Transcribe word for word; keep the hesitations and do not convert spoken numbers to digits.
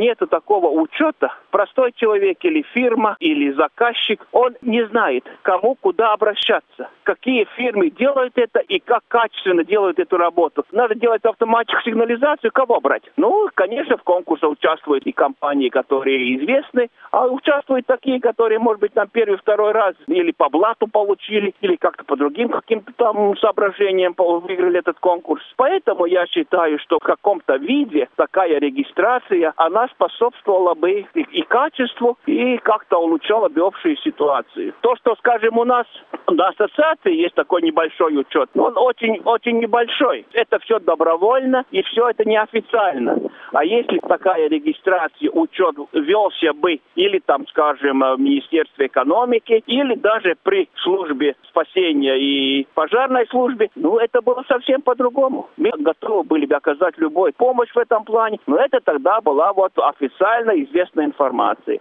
нету такого учета, простой человек или фирма, или заказчик, он не знает, кому, куда обращаться. Какие фирмы делают это и как качественно делают эту работу. Надо делать автоматическую сигнализацию, кого брать? Ну, конечно, в конкурсе участвуют и компании, которые известны, а участвуют такие, которые, может быть, там первый, второй раз или по блату получили, или как-то по другим каким-то там соображениям выиграли этот конкурс. Поэтому я считаю, что в каком-то виде такая регистрация, она способствовала бы и, и качеству, и как-то улучшала бы общую ситуацию. То, что, скажем, у нас на ассоциации есть такой небольшой учет, но он очень-очень небольшой. Это все добровольно, и все это неофициально. А если такая регистрация, учет велся бы или там, скажем, в Министерстве экономики, или даже при службе спасения и пожарной службе, ну, это было совсем по-другому. Мы готовы были бы оказать любую помощь в этом плане, но это тогда была вот официально известная информация.